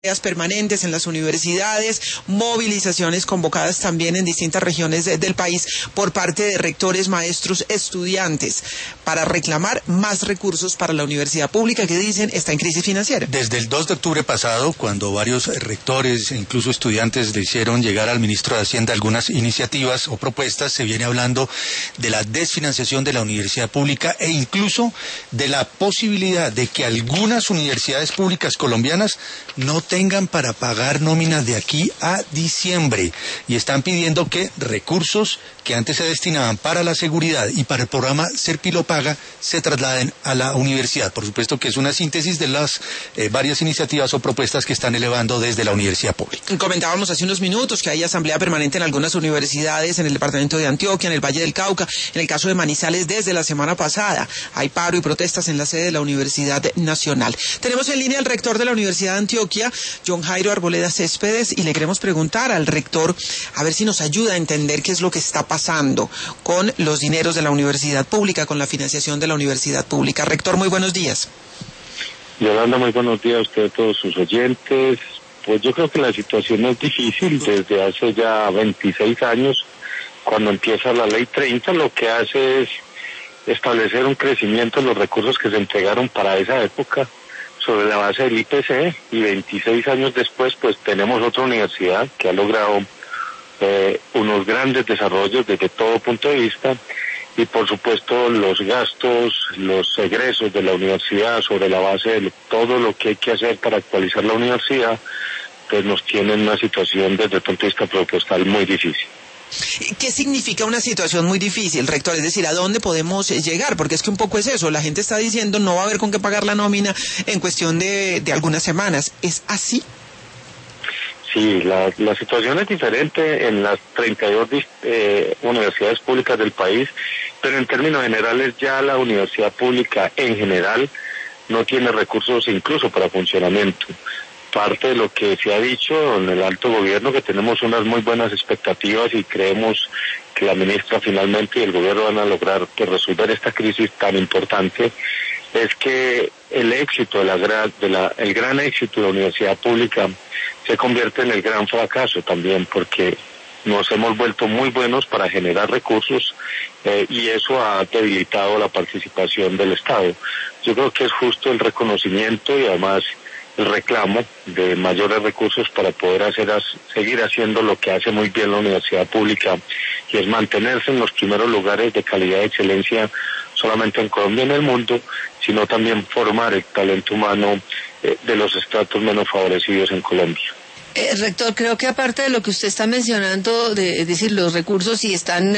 permanentes en las universidades, movilizaciones convocadas también en distintas regiones del país por parte de rectores, maestros, estudiantes, para reclamar más recursos para la universidad pública que dicen está en crisis financiera. Desde el 2 de octubre pasado, cuando varios rectores e incluso estudiantes le hicieron llegar al ministro de Hacienda algunas iniciativas o propuestas, se viene hablando de la desfinanciación de la universidad pública e incluso de la posibilidad de que algunas universidades públicas colombianas no tengan para pagar nóminas de aquí a diciembre, y están pidiendo que recursos que antes se destinaban para la seguridad y para el programa Serpilo Paga se trasladen a la universidad. Por supuesto que es una síntesis de las varias iniciativas o propuestas que están elevando desde la universidad pública. Comentábamos hace unos minutos que hay asamblea permanente en algunas universidades, en el departamento de Antioquia, en el Valle del Cauca, en el caso de Manizales desde la semana pasada. Hay paro y protestas en la sede de la Universidad Nacional. Tenemos en línea al rector de la Universidad de Antioquia, John Jairo Arboleda Céspedes, y le queremos preguntar al rector a ver si nos ayuda a entender qué es lo que está pasando con los dineros de la universidad pública, con la financiación de la universidad pública. Rector, muy buenos días. Yolanda, muy buenos días a usted y a todos sus oyentes. Pues yo creo que la situación es difícil desde hace ya 26 años, cuando empieza la Ley 30, lo que hace es establecer un crecimiento en los recursos que se entregaron para esa época sobre la base del IPC, y 26 años después pues tenemos otra universidad que ha logrado unos grandes desarrollos desde todo punto de vista, y por supuesto los gastos, los egresos de la universidad sobre la base de todo lo que hay que hacer para actualizar la universidad, pues nos tienen una situación desde el punto de vista presupuestal muy difícil. ¿Qué significa una situación muy difícil, rector? Es decir, ¿a dónde podemos llegar? Porque es que un poco es eso, la gente está diciendo no va a haber con qué pagar la nómina en cuestión de algunas semanas. ¿Es así? Sí, la situación es diferente en las 32 universidades públicas del país, pero en términos generales ya la universidad pública en general no tiene recursos incluso para funcionamiento. Parte de lo que se ha dicho en el alto gobierno, que tenemos unas muy buenas expectativas y creemos que la ministra finalmente y el gobierno van a lograr resolver esta crisis tan importante, es que el éxito el gran éxito de la universidad pública se convierte en el gran fracaso también, porque nos hemos vuelto muy buenos para generar recursos y eso ha debilitado la participación del Estado. Yo creo que es justo el reconocimiento y además el reclamo de mayores recursos para poder seguir haciendo lo que hace muy bien la universidad pública, y es mantenerse en los primeros lugares de calidad y excelencia, solamente en Colombia y en el mundo, sino también formar el talento humano de los estratos menos favorecidos en Colombia. Rector, creo que aparte de lo que usted está mencionando, es decir, los recursos si están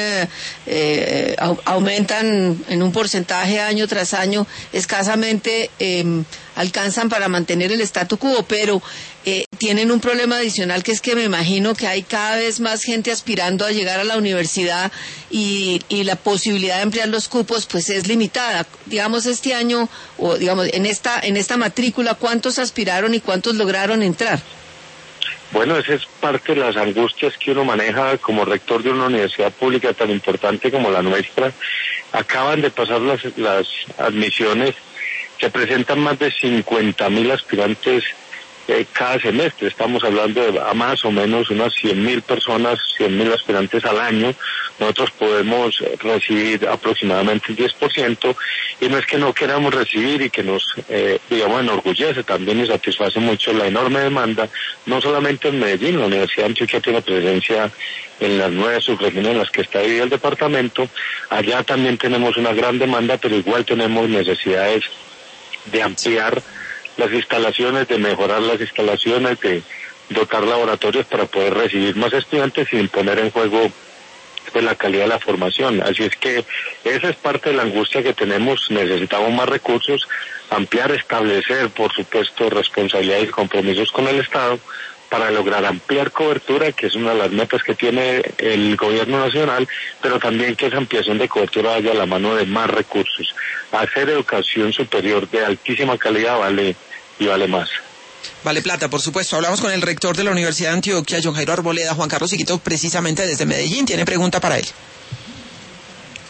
aumentan en un porcentaje año tras año, escasamente alcanzan para mantener el statu quo, pero tienen un problema adicional, que es que me imagino que hay cada vez más gente aspirando a llegar a la universidad y la posibilidad de ampliar los cupos pues es limitada. Digamos, este año, o digamos en esta matrícula, ¿cuántos aspiraron y cuántos lograron entrar? Bueno, esa es parte de las angustias que uno maneja como rector de una universidad pública tan importante como la nuestra. Acaban de pasar las admisiones, se presentan más de 50.000 aspirantes cada semestre. Estamos hablando de a más o menos unas 100.000 personas, 100.000 aspirantes al año. Nosotros podemos recibir aproximadamente el 10%, y no es que no queramos recibir y que nos, enorgullece, también nos satisface mucho la enorme demanda, no solamente en Medellín. La Universidad de Antioquia tiene presencia en las 9 subregiones en las que está dividido el departamento. Allá también tenemos una gran demanda, pero igual tenemos necesidades de ampliar las instalaciones, de mejorar las instalaciones, de dotar laboratorios para poder recibir más estudiantes sin poner en juego pues la calidad de la formación. Así es que esa es parte de la angustia que tenemos. Necesitamos más recursos, ampliar, establecer, por supuesto, responsabilidades y compromisos con el Estado para lograr ampliar cobertura, que es una de las metas que tiene el gobierno nacional, pero también que esa ampliación de cobertura vaya a la mano de más recursos. Hacer educación superior de altísima calidad vale más. Vale plata, por supuesto. Hablamos con el rector de la Universidad de Antioquia, John Jairo Arboleda. Juan Carlos Siquito, precisamente desde Medellín, tiene pregunta para él.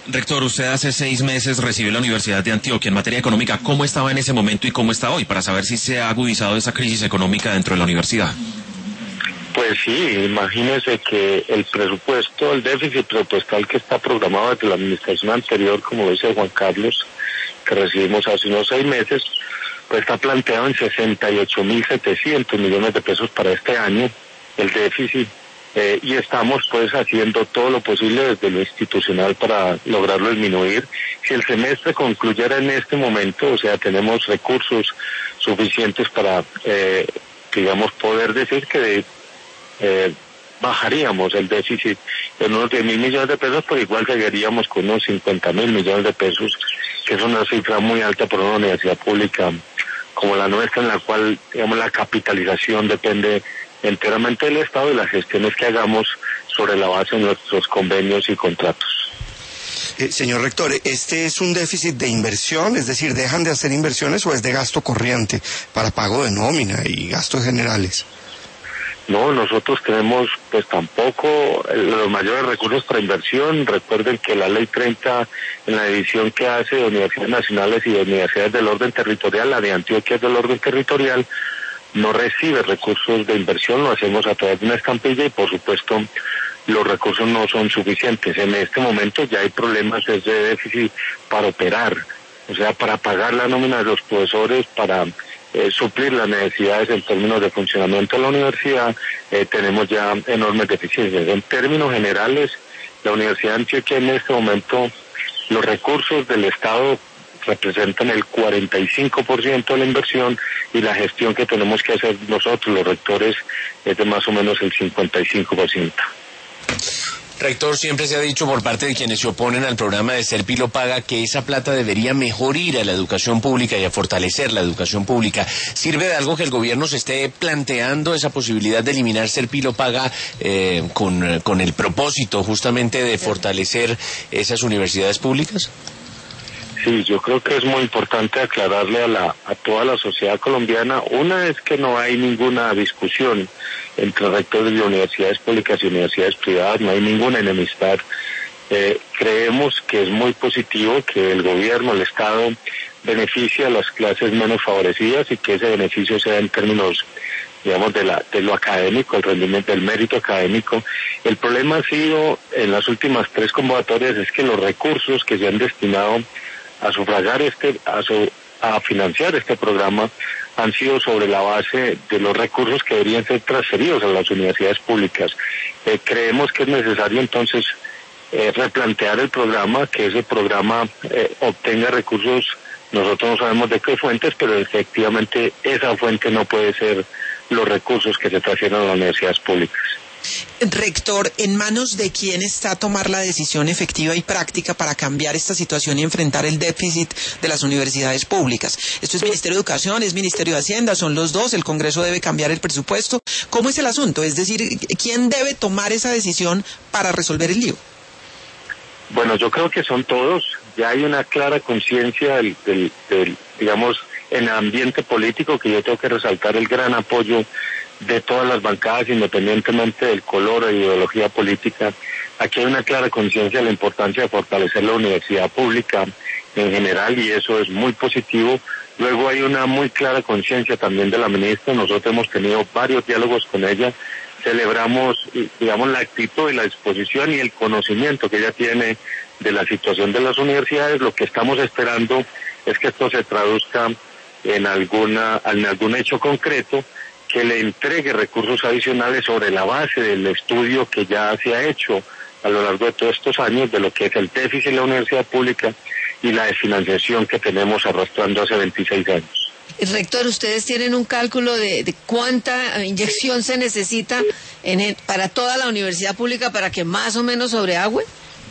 Rector, usted hace 6 meses recibió la Universidad de Antioquia en materia económica. ¿Cómo estaba en ese momento y cómo está hoy? Para saber si se ha agudizado esa crisis económica dentro de la universidad. Pues sí, imagínese que el presupuesto, el déficit presupuestal que está programado desde la administración anterior, como dice Juan Carlos, que recibimos hace unos 6 meses, pues está planteado en 68.700 millones de pesos para este año, el déficit, y estamos pues haciendo todo lo posible desde lo institucional para lograrlo disminuir. Si el semestre concluyera en este momento, o sea, tenemos recursos suficientes para, digamos, poder decir que bajaríamos el déficit en unos 10.000 millones de pesos, pero igual seguiríamos con unos 50.000 millones de pesos, que es una cifra muy alta para una universidad pública como la nuestra, en la cual, digamos, la capitalización depende enteramente del Estado y las gestiones que hagamos sobre la base de nuestros convenios y contratos. Señor rector, ¿este es un déficit de inversión? Es decir, ¿dejan de hacer inversiones o es de gasto corriente para pago de nómina y gastos generales? No, nosotros tenemos pues tampoco los mayores recursos para inversión. Recuerden que la Ley 30, en la división que hace de universidades nacionales y de universidades del orden territorial, la de Antioquia es del orden territorial, no recibe recursos de inversión, lo hacemos a través de una estampilla y por supuesto los recursos no son suficientes. En este momento ya hay problemas de déficit para operar, o sea, para pagar la nómina de los profesores, para suplir las necesidades en términos de funcionamiento de la universidad. Tenemos ya enormes deficiencias. En términos generales, la Universidad de Antioquia en este momento, los recursos del Estado representan el 45% de la inversión y la gestión que tenemos que hacer nosotros, los rectores, es de más o menos el 55%. Rector, siempre se ha dicho por parte de quienes se oponen al programa de Ser Pilo Paga que esa plata debería mejor ir a la educación pública y a fortalecer la educación pública. ¿Sirve de algo que el gobierno se esté planteando esa posibilidad de eliminar Ser Pilo Paga con el propósito justamente de fortalecer esas universidades públicas? Sí, yo creo que es muy importante aclararle a toda la sociedad colombiana. Una es que no hay ninguna discusión entre rectores de universidades públicas y universidades privadas, no hay ninguna enemistad. Creemos que es muy positivo que el gobierno, el Estado, beneficie a las clases menos favorecidas y que ese beneficio sea en términos, digamos, de lo académico, el rendimiento del mérito académico. El problema ha sido en las últimas 3 convocatorias es que los recursos que se han destinado a sufragar a financiar este programa han sido sobre la base de los recursos que deberían ser transferidos a las universidades públicas. Creemos que es necesario entonces replantear el programa, que ese programa obtenga recursos. Nosotros no sabemos de qué fuentes, pero efectivamente esa fuente no puede ser los recursos que se transfieren a las universidades públicas. Rector, ¿en manos de quién está tomar la decisión efectiva y práctica para cambiar esta situación y enfrentar el déficit de las universidades públicas? ¿Esto es Ministerio de Educación, es Ministerio de Hacienda, son los dos, el Congreso debe cambiar el presupuesto? ¿Cómo es el asunto? Es decir, ¿quién debe tomar esa decisión para resolver el lío? Bueno, yo creo que son todos. Ya hay una clara conciencia del, digamos, en el ambiente político, que yo tengo que resaltar el gran apoyo de todas las bancadas, independientemente del color o ideología política. Aquí hay una clara conciencia de la importancia de fortalecer la universidad pública en general, y eso es muy positivo. Luego hay una muy clara conciencia también de la ministra. Nosotros hemos tenido varios diálogos con ella. Celebramos, digamos, la actitud y la disposición y el conocimiento que ella tiene de la situación de las universidades. Lo que estamos esperando es que esto se traduzca en algún hecho concreto, que le entregue recursos adicionales sobre la base del estudio que ya se ha hecho a lo largo de todos estos años de lo que es el déficit de la universidad pública y la desfinanciación que tenemos arrastrando hace 26 años. Rector, ¿ustedes tienen un cálculo de cuánta inyección se necesita para toda la universidad pública para que más o menos sobreagüe?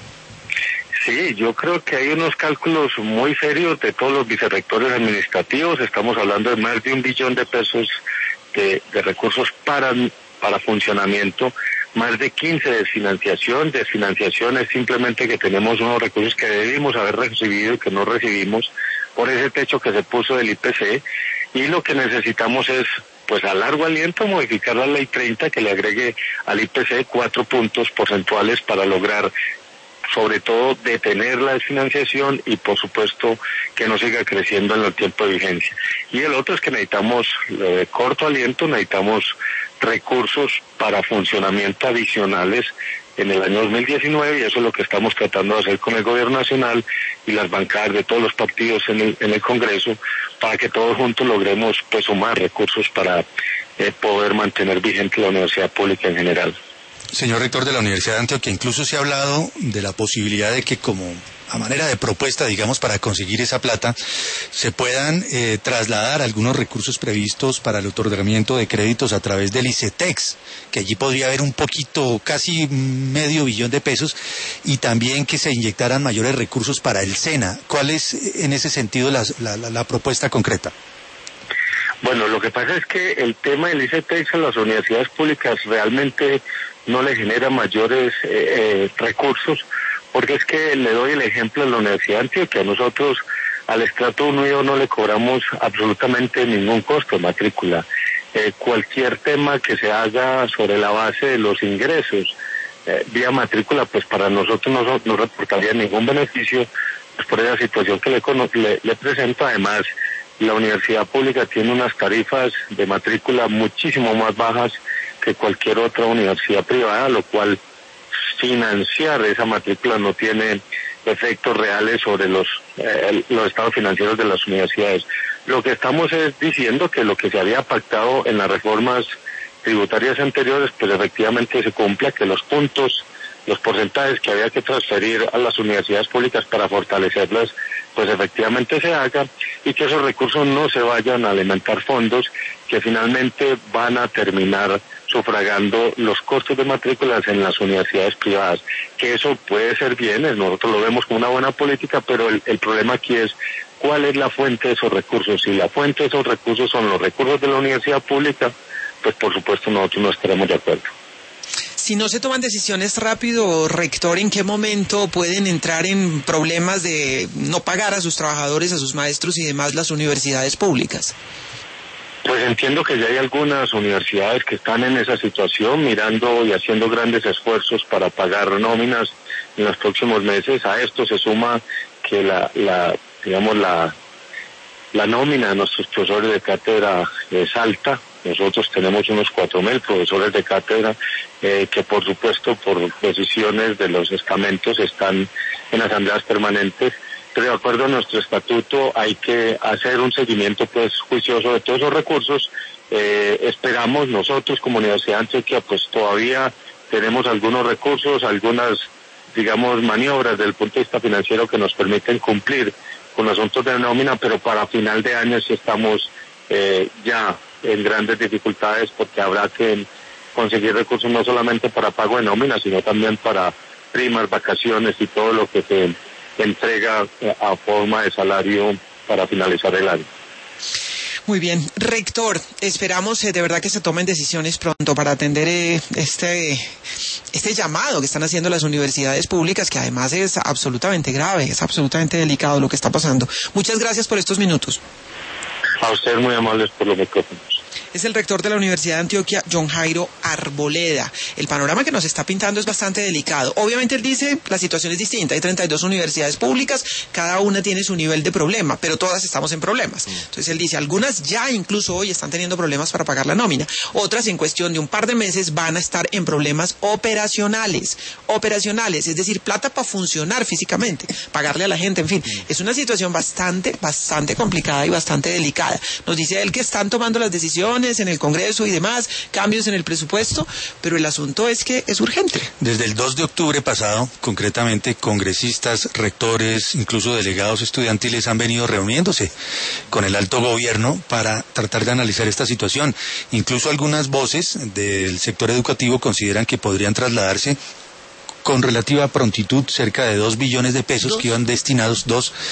Sí, yo creo que hay unos cálculos muy serios de todos los vicerrectores administrativos. Estamos hablando de más de 1 billón de pesos de recursos para funcionamiento, más de 15 de financiación. Desfinanciación es simplemente que tenemos unos recursos que debimos haber recibido y que no recibimos por ese techo que se puso del IPC, y lo que necesitamos es, pues a largo aliento, modificar la Ley 30 que le agregue al IPC 4 puntos porcentuales para lograr sobre todo detener la desfinanciación y por supuesto que no siga creciendo en el tiempo de vigencia. Y el otro es que necesitamos, de corto aliento, necesitamos recursos para funcionamiento adicionales en el año 2019 y eso es lo que estamos tratando de hacer con el gobierno nacional y las bancadas de todos los partidos en el Congreso para que todos juntos logremos pues sumar recursos para poder mantener vigente la universidad pública en general. Señor rector de la Universidad de Antioquia, incluso se ha hablado de la posibilidad de que como a manera de propuesta, digamos, para conseguir esa plata, se puedan trasladar algunos recursos previstos para el otorgamiento de créditos a través del ICETEX, que allí podría haber un poquito, casi $500 millones, y también que se inyectaran mayores recursos para el SENA. ¿Cuál es, en ese sentido, la propuesta concreta? Bueno, lo que pasa es que el tema del ICETEX a las universidades públicas realmente no le genera mayores recursos, porque es que le doy el ejemplo de la Universidad de Antioquia. Nosotros al estrato 1 y 2 no le cobramos absolutamente ningún costo de matrícula. Cualquier tema que se haga sobre la base de los ingresos vía matrícula, pues para nosotros no reportaría ningún beneficio, pues por esa situación que le presento. Además, la universidad pública tiene unas tarifas de matrícula muchísimo más bajas que cualquier otra universidad privada, lo cual financiar esa matrícula no tiene efectos reales sobre los estados financieros de las universidades. Lo que estamos es diciendo que lo que se había pactado en las reformas tributarias anteriores, pues efectivamente se cumpla, que los puntos, los porcentajes que había que transferir a las universidades públicas para fortalecerlas, pues efectivamente se haga, y que esos recursos no se vayan a alimentar fondos que finalmente van a terminar sufragando los costos de matrículas en las universidades privadas, que eso puede ser bien, nosotros lo vemos como una buena política, pero el problema aquí es cuál es la fuente de esos recursos. Si la fuente de esos recursos son los recursos de la universidad pública, pues por supuesto nosotros no estaremos de acuerdo. Si no se toman decisiones rápido, rector, ¿en qué momento pueden entrar en problemas de no pagar a sus trabajadores, a sus maestros y demás las universidades públicas? Pues entiendo que ya hay algunas universidades que están en esa situación, mirando y haciendo grandes esfuerzos para pagar nóminas en los próximos meses. A esto se suma que la nómina de nuestros profesores de cátedra es alta. Nosotros tenemos unos 4.000 profesores de cátedra que por supuesto por decisiones de los estamentos están en asambleas permanentes, pero de acuerdo a nuestro estatuto hay que hacer un seguimiento pues juicioso de todos esos recursos. Esperamos nosotros como Universidad de Antioquia, pues todavía tenemos algunos recursos, algunas digamos maniobras desde el punto de vista financiero que nos permiten cumplir con asuntos de nómina, pero para final de año sí estamos ya en grandes dificultades, porque habrá que conseguir recursos no solamente para pago de nómina, sino también para primas, vacaciones y todo lo que se entrega a forma de salario para finalizar el año. Muy bien. Rector, esperamos de verdad que se tomen decisiones pronto para atender este llamado que están haciendo las universidades públicas, que además es absolutamente grave, es absolutamente delicado lo que está pasando. Muchas gracias por estos minutos. A ustedes muy amables por los micrófonos. Es el rector de la Universidad de Antioquia, John Jairo Arboleda. El panorama que nos está pintando es bastante delicado. Obviamente él dice, la situación es distinta. Hay 32 universidades públicas, cada una tiene su nivel de problema, pero todas estamos en problemas. Entonces él dice, algunas ya incluso hoy están teniendo problemas para pagar la nómina. Otras en cuestión de un par de meses van a estar en problemas operacionales, es decir, plata para funcionar físicamente, pagarle a la gente, en fin. Es una situación bastante complicada y bastante delicada. Nos dice él que están tomando las decisiones en el Congreso y demás, cambios en el presupuesto, pero el asunto es que es urgente. Desde el 2 de octubre pasado, concretamente, congresistas, rectores, incluso delegados estudiantiles han venido reuniéndose con el alto gobierno para tratar de analizar esta situación. Incluso algunas voces del sector educativo consideran que podrían trasladarse con relativa prontitud cerca de 2 billones de pesos que iban destinados,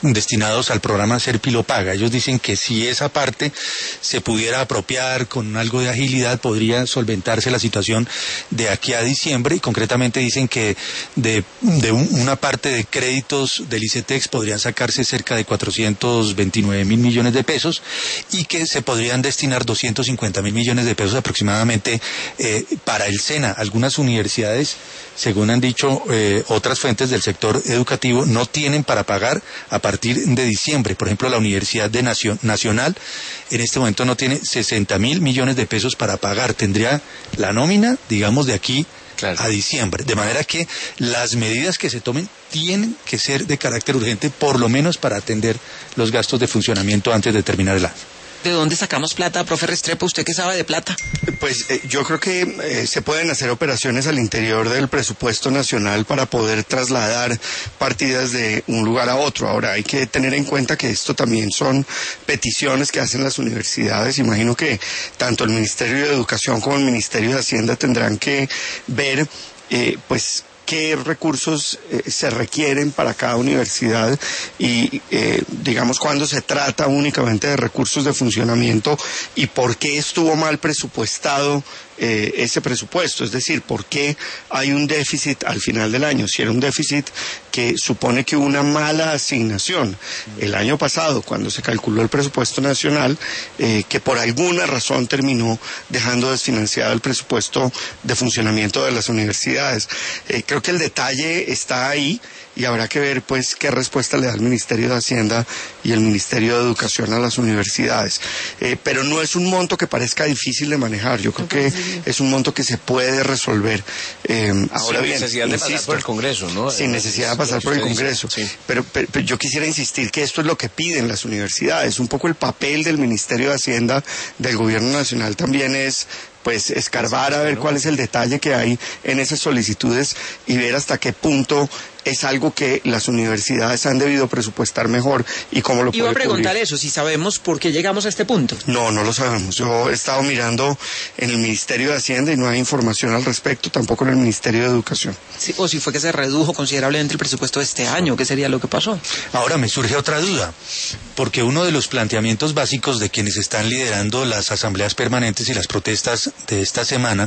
destinados al programa Serpi lo paga. Ellos dicen que si esa parte se pudiera apropiar con algo de agilidad, podría solventarse la situación de aquí a diciembre, y concretamente dicen que de una parte de créditos del ICETEX podrían sacarse cerca de 429.000 millones de pesos, y que se podrían destinar 250.000 millones de pesos aproximadamente para el SENA. Algunas universidades, según han dicho otras fuentes del sector educativo, no tienen para pagar a partir de diciembre. Por ejemplo, la Universidad Nacional en este momento no tiene 60.000 millones de pesos para pagar. Tendría la nómina, digamos, de aquí a diciembre. De manera que las medidas que se tomen tienen que ser de carácter urgente, por lo menos para atender los gastos de funcionamiento antes de terminar el año. ¿De dónde sacamos plata, profe Restrepo? ¿Usted qué sabe de plata? Pues yo creo que se pueden hacer operaciones al interior del presupuesto nacional para poder trasladar partidas de un lugar a otro. Ahora, hay que tener en cuenta que esto también son peticiones que hacen las universidades. Imagino que tanto el Ministerio de Educación como el Ministerio de Hacienda tendrán que ver, pues, qué recursos se requieren para cada universidad y, digamos, cuando se trata únicamente de recursos de funcionamiento y por qué estuvo mal presupuestado ese presupuesto, es decir, por qué hay un déficit al final del año. Si era un déficit que supone que hubo una mala asignación el año pasado, cuando se calculó el presupuesto nacional, que por alguna razón terminó dejando desfinanciado el presupuesto de funcionamiento de las universidades. Creo que el detalle está ahí y habrá que ver, pues, qué respuesta le da el Ministerio de Hacienda y el Ministerio de Educación a las universidades. Pero no es un monto que parezca difícil de manejar. Yo creo que es un monto que se puede resolver. Ahora bien, sin necesidad de pasar por el Congreso, ¿no? Sin necesidad de pasar por el Congreso. Sí. Pero yo quisiera insistir que esto es lo que piden las universidades. Un poco el papel del Ministerio de Hacienda, del Gobierno Nacional también es, pues, escarbar a ver cuál es el detalle que hay en esas solicitudes y ver hasta qué punto es algo que las universidades han debido presupuestar mejor y cómo lo pueden Iba a preguntar cubrir. eso, si sabemos por qué llegamos a este punto. No lo sabemos. Yo he estado mirando en el Ministerio de Hacienda y no hay información al respecto, tampoco en el Ministerio de Educación. Sí, o si fue que se redujo considerablemente el presupuesto de este año, ¿qué sería lo que pasó? Ahora me surge otra duda, porque uno de los planteamientos básicos de quienes están liderando las asambleas permanentes y las protestas de esta semana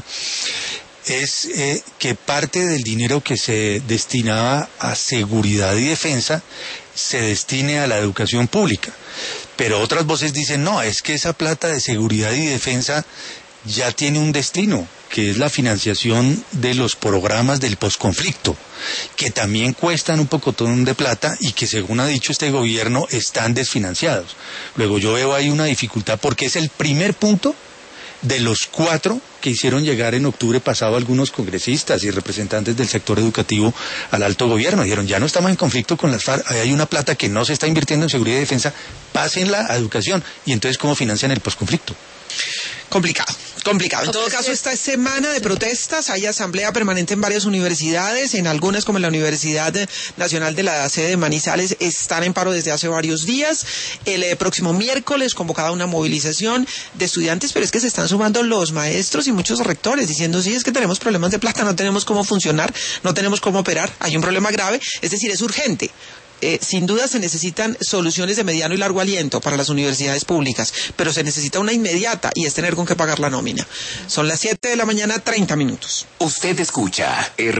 es que parte del dinero que se destinaba a seguridad y defensa se destine a la educación pública. Pero otras voces dicen, no, es que esa plata de seguridad y defensa ya tiene un destino, que es la financiación de los programas del posconflicto, que también cuestan un pocotón de plata y que, según ha dicho este gobierno, están desfinanciados. Luego yo veo ahí una dificultad porque es el primer punto de los 4 que hicieron llegar en octubre pasado algunos congresistas y representantes del sector educativo al alto gobierno. Dijeron, ya no estamos en conflicto con las FARC, hay una plata que no se está invirtiendo en seguridad y defensa, pásenla a educación. Y entonces, ¿cómo financian el posconflicto? Complicado. En todo caso, esta semana de protestas hay asamblea permanente en varias universidades, en algunas como en la Universidad Nacional de la sede de Manizales están en paro desde hace varios días. El próximo miércoles convocada una movilización de estudiantes, pero es que se están sumando los maestros y muchos rectores diciendo, sí, es que tenemos problemas de plata, no tenemos cómo funcionar, no tenemos cómo operar, hay un problema grave, es decir, es urgente. Sin duda se necesitan soluciones de mediano y largo aliento para las universidades públicas, pero se necesita una inmediata y es tener con qué pagar la nómina. Son las 7 de la mañana, 30 minutos. Usted escucha